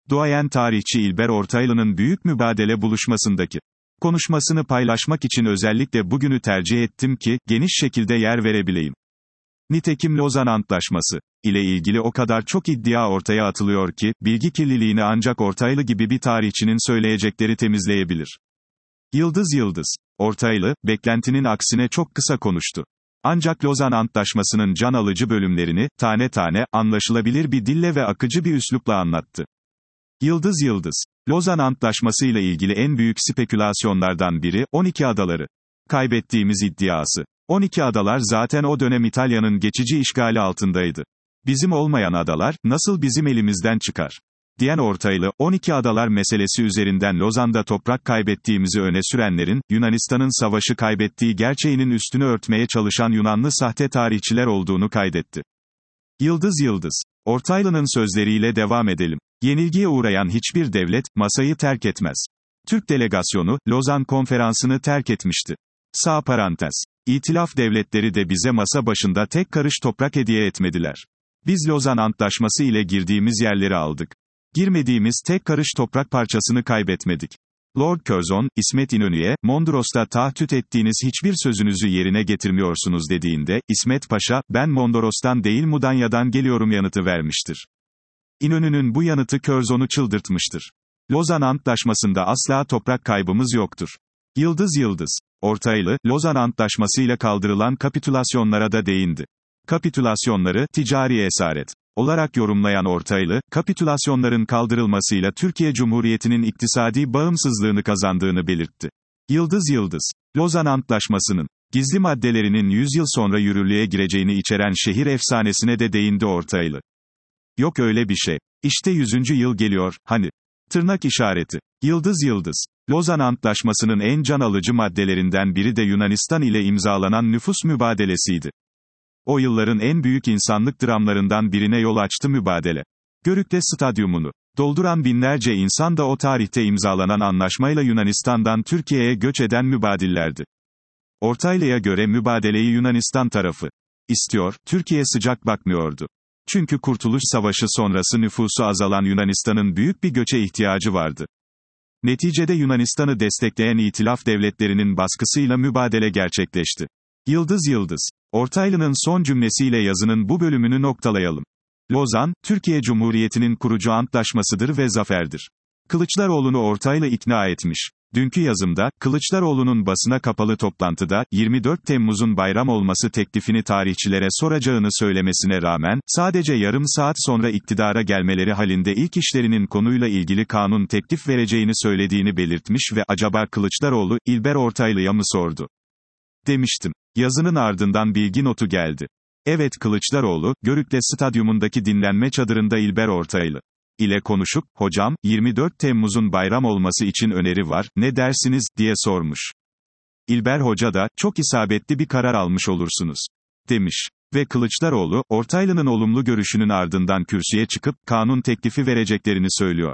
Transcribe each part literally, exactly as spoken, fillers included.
Duayen tarihçi İlber Ortaylı'nın büyük mübadele buluşmasındaki konuşmasını paylaşmak için özellikle bugünü tercih ettim ki, geniş şekilde yer verebileyim. Nitekim Lozan Antlaşması ile ilgili o kadar çok iddia ortaya atılıyor ki, bilgi kirliliğini ancak Ortaylı gibi bir tarihçinin söyleyecekleri temizleyebilir. Yıldız Yıldız. Ortaylı, beklentinin aksine çok kısa konuştu. Ancak Lozan Antlaşması'nın can alıcı bölümlerini, tane tane, anlaşılabilir bir dille ve akıcı bir üslupla anlattı. Yıldız Yıldız. Lozan Antlaşması ile ilgili en büyük spekülasyonlardan biri, on iki adaları kaybettiğimiz iddiası. on iki adalar zaten o dönem İtalya'nın geçici işgali altındaydı. Bizim olmayan adalar, nasıl bizim elimizden çıkar? Diyen Ortaylı, on iki adalar meselesi üzerinden Lozan'da toprak kaybettiğimizi öne sürenlerin, Yunanistan'ın savaşı kaybettiği gerçeğinin üstünü örtmeye çalışan Yunanlı sahte tarihçiler olduğunu kaydetti. Yıldız Yıldız. Ortaylı'nın sözleriyle devam edelim. Yenilgiye uğrayan hiçbir devlet, masayı terk etmez. Türk delegasyonu, Lozan Konferansı'nı terk etmişti. Sağ parantez. İtilaf devletleri de bize masa başında tek karış toprak hediye etmediler. Biz Lozan Antlaşması ile girdiğimiz yerleri aldık. Girmediğimiz tek karış toprak parçasını kaybetmedik. Lord Curzon, İsmet İnönü'ye, Mondros'ta taahhüt ettiğiniz hiçbir sözünüzü yerine getirmiyorsunuz dediğinde, İsmet Paşa, ben Mondros'tan değil Mudanya'dan geliyorum yanıtı vermiştir. İnönü'nün bu yanıtı Curzon'u çıldırtmıştır. Lozan Antlaşması'nda asla toprak kaybımız yoktur. Yıldız Yıldız. Ortaylı, Lozan Antlaşması ile kaldırılan kapitülasyonlara da değindi. Kapitülasyonları, ticari esaret olarak yorumlayan Ortaylı, kapitülasyonların kaldırılmasıyla Türkiye Cumhuriyeti'nin iktisadi bağımsızlığını kazandığını belirtti. Yıldız Yıldız. Lozan Antlaşması'nın gizli maddelerinin yüz yıl sonra yürürlüğe gireceğini içeren şehir efsanesine de değindi Ortaylı. Yok öyle bir şey. İşte yüzüncü yıl geliyor, hani. Tırnak işareti. Yıldız Yıldız. Lozan Antlaşması'nın en can alıcı maddelerinden biri de Yunanistan ile imzalanan nüfus mübadelesiydi. O yılların en büyük insanlık dramlarından birine yol açtı mübadele. Görük'te stadyumunu dolduran binlerce insan da o tarihte imzalanan anlaşmayla Yunanistan'dan Türkiye'ye göç eden mübadillerdi. Ortaylı'ya göre mübadeleyi Yunanistan tarafı istiyor, Türkiye sıcak bakmıyordu. Çünkü Kurtuluş Savaşı sonrası nüfusu azalan Yunanistan'ın büyük bir göçe ihtiyacı vardı. Neticede Yunanistan'ı destekleyen itilaf devletlerinin baskısıyla mübadele gerçekleşti. Yıldız Yıldız. Ortaylı'nın son cümlesiyle yazının bu bölümünü noktalayalım. Lozan, Türkiye Cumhuriyeti'nin kurucu antlaşmasıdır ve zaferdir. Kılıçdaroğlu'nu Ortaylı ikna etmiş. Dünkü yazımda, Kılıçdaroğlu'nun basına kapalı toplantıda, yirmi dört Temmuz'un bayram olması teklifini tarihçilere soracağını söylemesine rağmen, sadece yarım saat sonra iktidara gelmeleri halinde ilk işlerinin konuyla ilgili kanun teklif vereceğini söylediğini belirtmiş ve acaba Kılıçdaroğlu, İlber Ortaylı'ya mı sordu? Demiştim. Yazının ardından bilgi notu geldi. Evet Kılıçdaroğlu, Görük'te stadyumundaki dinlenme çadırında İlber Ortaylı ile konuşup, hocam, yirmi dört Temmuz'un bayram olması için öneri var, ne dersiniz, diye sormuş. İlber Hoca da, çok isabetli bir karar almış olursunuz, demiş. Ve Kılıçdaroğlu, Ortaylı'nın olumlu görüşünün ardından kürsüye çıkıp, kanun teklifi vereceklerini söylüyor.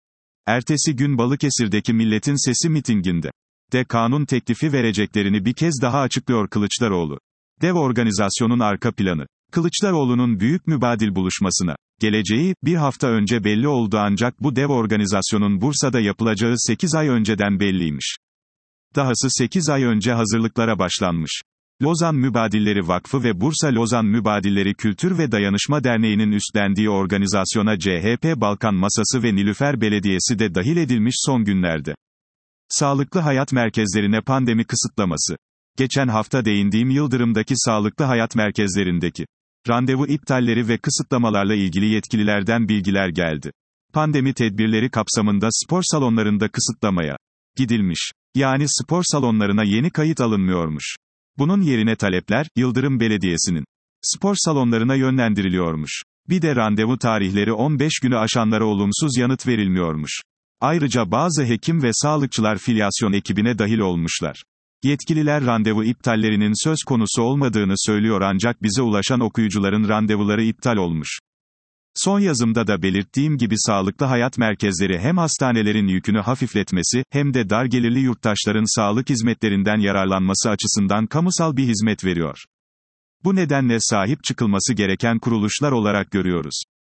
Ertesi gün Balıkesir'deki Milletin Sesi mitinginde de kanun teklifi vereceklerini bir kez daha açıklıyor Kılıçdaroğlu. Dev organizasyonun arka planı. Kılıçdaroğlu'nun büyük mübadil buluşmasına geleceği, bir hafta önce belli oldu ancak bu dev organizasyonun Bursa'da yapılacağı sekiz ay önceden belliymiş. Dahası sekiz ay önce hazırlıklara başlanmış. Lozan Mübadilleri Vakfı ve Bursa Lozan Mübadilleri Kültür ve Dayanışma Derneği'nin üstlendiği organizasyona C H P Balkan Masası ve Nilüfer Belediyesi de dahil edilmiş son günlerde. Sağlıklı hayat merkezlerine pandemi kısıtlaması. Geçen hafta değindiğim Yıldırım'daki sağlıklı hayat merkezlerindeki randevu iptalleri ve kısıtlamalarla ilgili yetkililerden bilgiler geldi. Pandemi tedbirleri kapsamında spor salonlarında kısıtlamaya gidilmiş. Yani spor salonlarına yeni kayıt alınmıyormuş. Bunun yerine talepler, Yıldırım Belediyesi'nin spor salonlarına yönlendiriliyormuş. Bir de randevu tarihleri on beş günü aşanlara olumsuz yanıt verilmiyormuş. Ayrıca bazı hekim ve sağlıkçılar filyasyon ekibine dahil olmuşlar. Yetkililer randevu iptallerinin söz konusu olmadığını söylüyor ancak bize ulaşan okuyucuların randevuları iptal olmuş. Son yazımda da belirttiğim gibi sağlıklı hayat merkezleri hem hastanelerin yükünü hafifletmesi, hem de dar gelirli yurttaşların sağlık hizmetlerinden yararlanması açısından kamusal bir hizmet veriyor. Bu nedenle sahip çıkılması gereken kuruluşlar olarak görüyoruz.